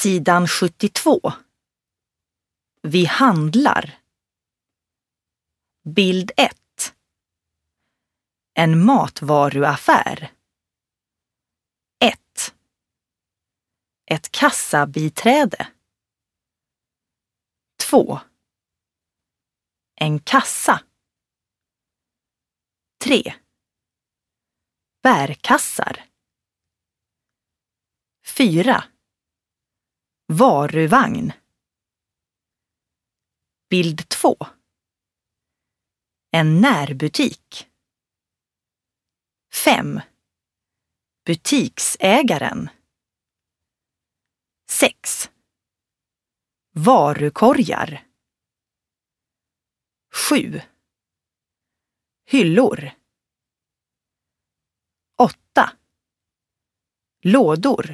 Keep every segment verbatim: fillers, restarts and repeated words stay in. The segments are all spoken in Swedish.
Sidan sjuttiotvå. Vi handlar. Bild ett. En matvaruaffär. ett. Ett kassabiträde. två. En kassa. tre. Bärkassar. fyra. Varuvagn. Bild två. En närbutik. fem. Butiksägaren. sex. Varukorgar. sju. Hyllor. åtta. Lådor.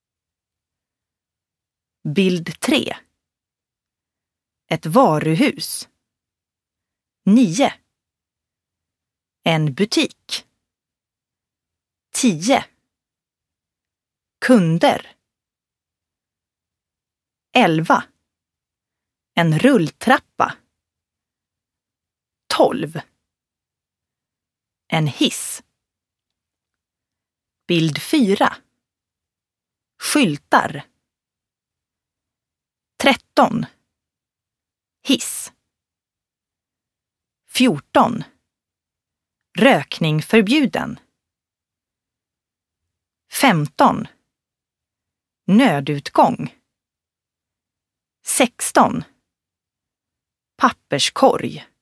Bild tre. Ett varuhus. nio. En butik. tio. Kunder. elva. En rulltrappa. tolv. En hiss. Bild fyra. Skyltar. tretton. Hiss. fjorton. Rökning förbjuden. femton. Nödutgång. sexton. Papperskorg.